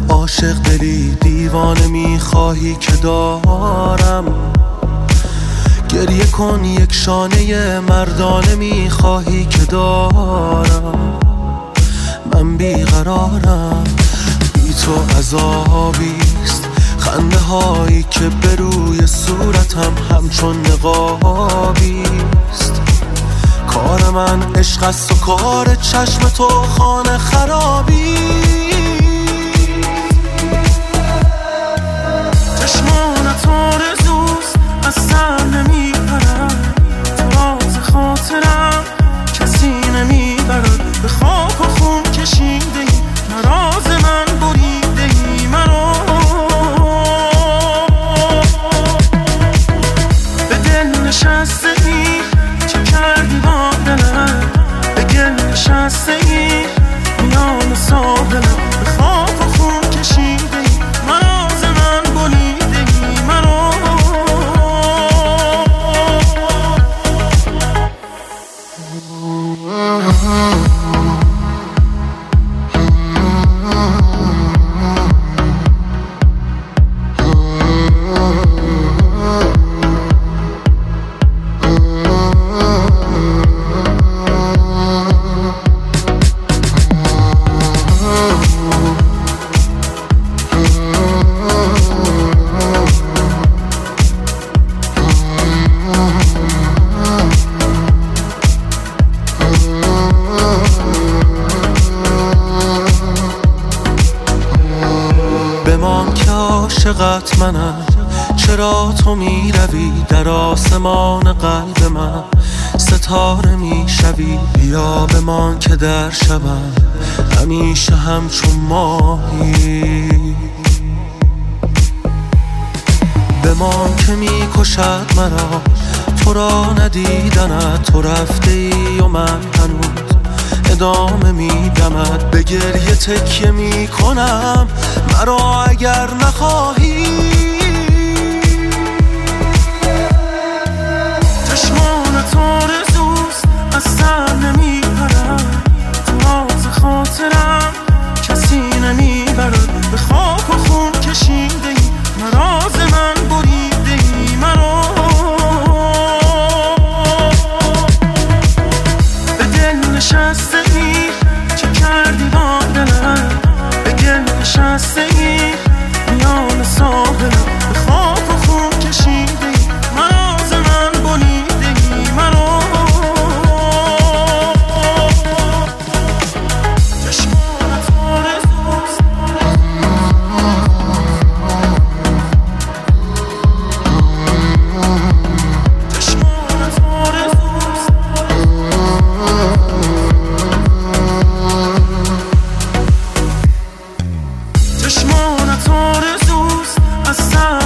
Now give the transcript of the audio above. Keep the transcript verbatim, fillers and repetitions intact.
عاشق دلی دیوانه میخواهی که دارم، گریه کن یک شانه مردانه میخواهی که دارم. من بیقرارم، بی تو عذابیست، خنده هایی که به روی صورتم همچون نقابیست. کار من عشق است و کار چشم تو خانه خرابی. چشمانت آرزوست از سر نمی پرد، تو راز خاطرم کسی نمی برد. به خاک و خون کشیده ای نراز من بریده ای مرا، به دل نشسته ای چه کردی با دلم، به گل نشسته ای میان ساحلم. به خاک و خون کشیده ای نراز من بریده ای مرا. بمان که عاشقت منم، چرا تو می روی در آسمان قلب من، ستاره می شوی. بیا بمان که در شبم همیشه همچون ماهی. بمان که می کشد مرا تو را ندیدنت، تو رفته ای و من هنوز ادامه میدمد. به گریه تکیه میکنم مرا اگر نخواهی. چشمانت آرزوست از سر نمی پرد، تو راز خاطرم کسی نمی برد. به خاک و خون کشیده ای نراز من بریده ای مرا، به دل نشسته ای چه کردی با دلم، به گل نشسته ای میان ساحلم. به خاک و خون کشیده ای نراز من بریده ای مرا. چشمانت آرزوست، چشمانت آرزوست. چشمانت آرزوست از سر